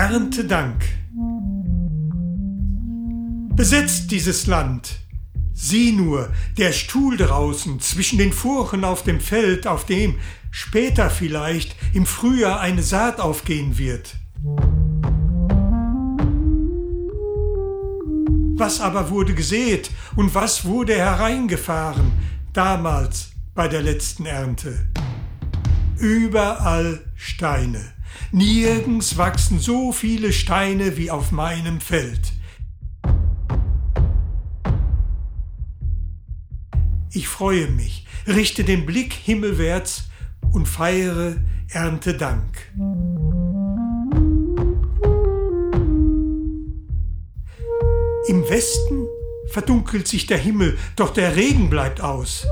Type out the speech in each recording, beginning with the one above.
Erntedank. Besetzt dieses Land. Sieh nur, der Stuhl draußen zwischen den Furchen auf dem Feld, auf dem später vielleicht im Frühjahr eine Saat aufgehen wird. Was aber wurde gesät und was wurde hereingefahren, damals bei der letzten Ernte? Überall Steine. Nirgends wachsen so viele Steine wie auf meinem Feld. Ich freue mich, richte den Blick himmelwärts und feiere Erntedank. Im Westen verdunkelt sich der Himmel, doch der Regen bleibt aus.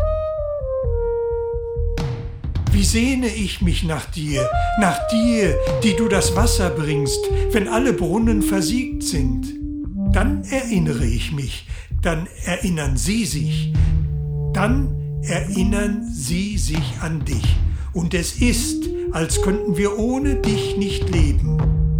Wie sehne ich mich nach dir, die du das Wasser bringst, wenn alle Brunnen versiegt sind. Dann erinnere ich mich, dann erinnern sie sich an dich. Und es ist, als könnten wir ohne dich nicht leben.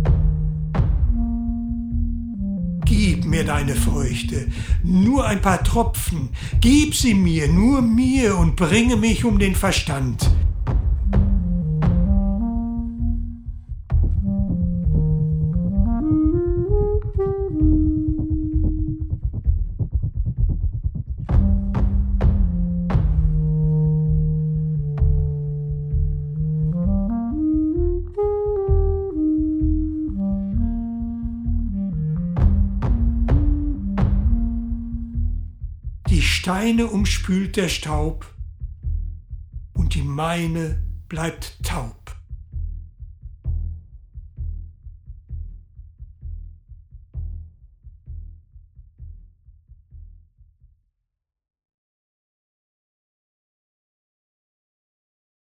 Gib mir deine Früchte, nur ein paar Tropfen, gib sie mir, nur mir und bringe mich um den Verstand. Die Steine umspült der Staub und die Meine bleibt taub.